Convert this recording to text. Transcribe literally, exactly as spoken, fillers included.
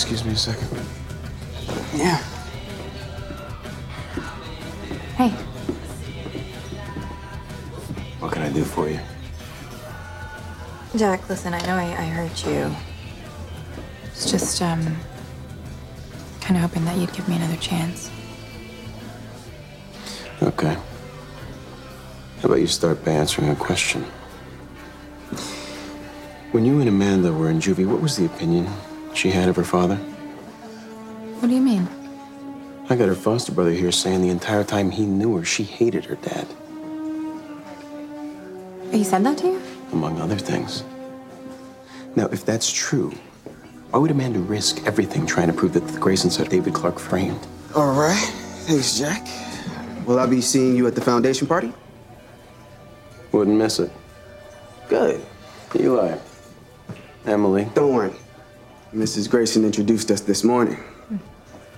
excuse me a second? Yeah. Hey. What can I do for you? Jack, listen, I know I, I hurt you. It's just, um, kind of hoping that you'd give me another chance. Okay. How about you start by answering a question? When you and Amanda were in juvie, what was the opinion she had of her father? What do you mean? I got her foster brother here saying the entire time he knew her, she hated her dad. He said that to you? Among other things. Now, if that's true, why would Amanda risk everything trying to prove that the Graysons had David Clark framed? All right. Thanks, Jack. Will I be seeing you at the foundation party? Wouldn't miss it. Good. Eli. Emily. Don't worry. Missus Grayson introduced us this morning.